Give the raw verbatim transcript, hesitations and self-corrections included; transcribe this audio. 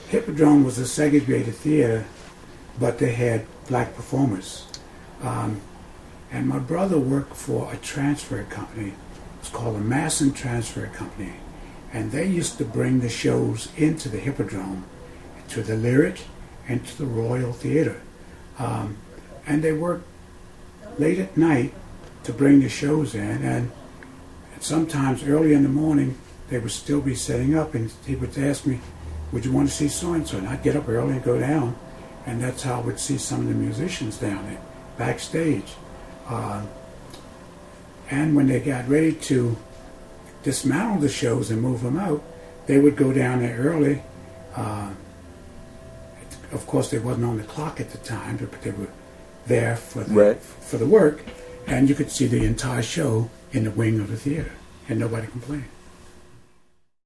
Hippodrome was a segregated theater, but they had black performers. Um, and my brother worked for a transfer company. It's called a Masson Transfer Company. And they used to bring the shows into the Hippodrome, to the Lyric, and to the Royal Theater. Um, and they worked late at night to bring the shows in, and sometimes early in the morning they would still be setting up, and he would ask me, would you want to see so-and-so? And I'd get up early and go down, and that's how I would see some of the musicians down there, backstage. Uh, and when they got ready to dismantle the shows and move them out, they would go down there early. Uh, of course, they wasn't on the clock at the time, but they were there for the, right. for the work, and you could see the entire show in the wing of the theater, and nobody complained.